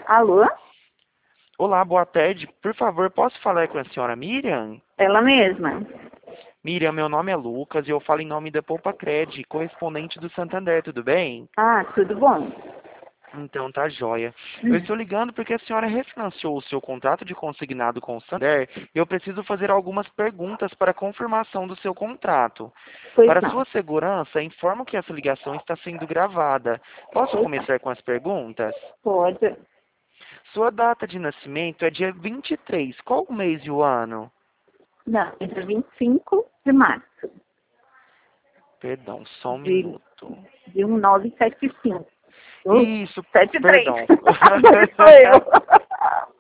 Alô? Olá, boa tarde. Por favor, posso falar com a senhora Miriam? Ela mesma. Miriam, meu nome é Lucas e eu falo em nome da Poupa Cred, correspondente do Santander, tudo bem? Ah, tudo bom. Então tá joia. Eu Hum, estou ligando porque a senhora refinanciou o seu contrato de consignado com o Santander e eu preciso fazer algumas perguntas para confirmação do seu contrato. Pois Para não. sua segurança, informo que essa ligação está sendo gravada. Posso Pois não. começar com as perguntas? Pode. Sua data de nascimento é dia 23. Qual o mês e o ano? Não, é dia 25 de março Perdão, só um de, minuto. de 1975. Isso, 73. perdão. Sou eu.